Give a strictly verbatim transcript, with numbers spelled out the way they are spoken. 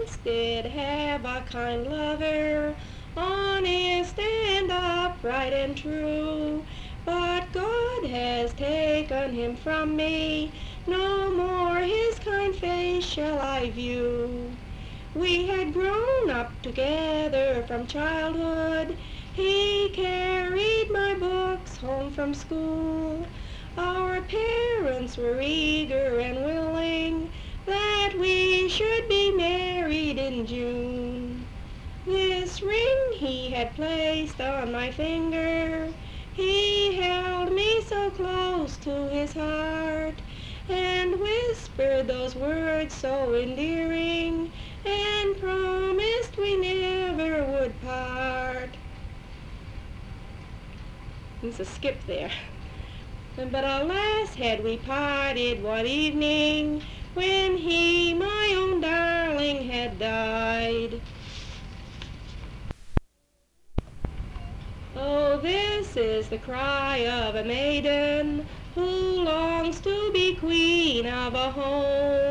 once did have a kind lover, honest and upright and true. But God has taken him from me, no more his kind face shall I view. We had grown up together from childhood, he carried my books home from school. Our parents were eager and willing that we should be married in June. This ring he had placed on my finger, he held me so close to his heart, and whispered those words so endearing, and promised we never would part. There's a skip there. But alas, had we parted one evening, when he, my own darling, had died. Oh, this is the cry of a maiden who longs to be queen of a home.